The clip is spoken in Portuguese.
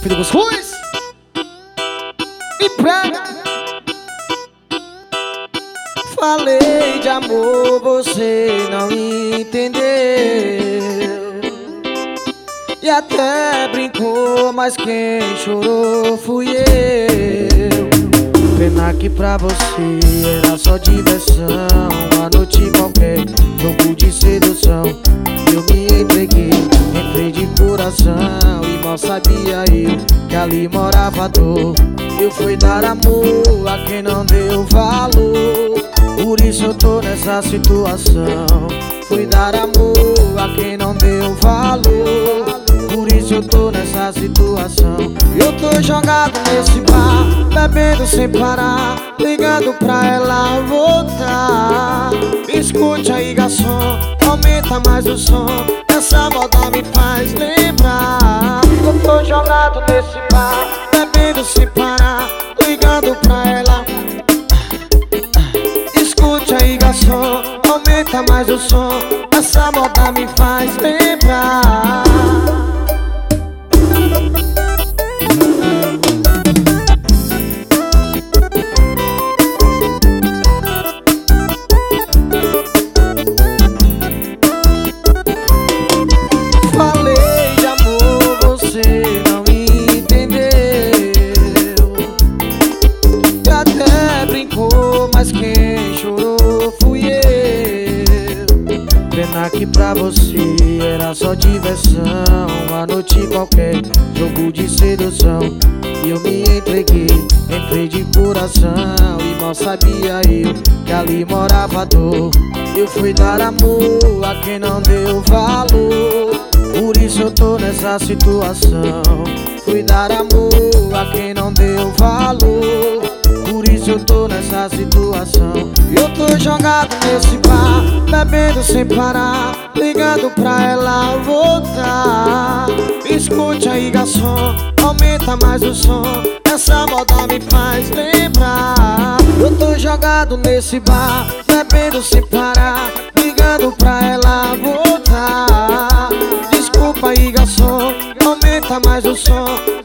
filho dos ruins. Me prega. Falei de amor, você não entendeu. E até brincou, mas quem chorou fui eu. Pena que pra você era só diversão, uma noite qualquer, jogo de sedução. Eu me entreguei, entrei de coração, e mal sabia eu que ali morava dor. Eu fui dar amor a quem não deu valor, por isso eu tô nessa situação. Fui dar amor a quem não deu valor, por isso eu tô nessa situação. Eu tô jogado nesse bar, bebendo sem parar, ligando pra ela voltar. Escute aí, garçom, aumenta mais o som, essa moda me faz lembrar. Eu tô jogado nesse bar, bebendo sem parar, ligando pra ela. Escute aí, garçom, aumenta mais o som, essa moda me faz lembrar. Falei de amor, você não entendeu. E até brincou, mas quem chorou fui eu. Pena que pra você era só diversão, uma noite qualquer, jogo de sedução. E eu me entreguei, entrei de coração, e mal sabia eu que ali morava dor. Eu fui dar amor a quem não deu valor, por isso eu tô nessa situação. Fui dar amor a quem não deu valor, por isso eu tô nessa situação. Eu tô jogado nesse bar, bebendo sem parar, ligando pra ela voltar. Escute aí, garçom, aumenta mais o som, essa moda me faz lembrar. Eu tô jogado nesse bar, bebendo sem parar, ligando pra ela voltar. Desculpa aí, garçom, aumenta mais o som,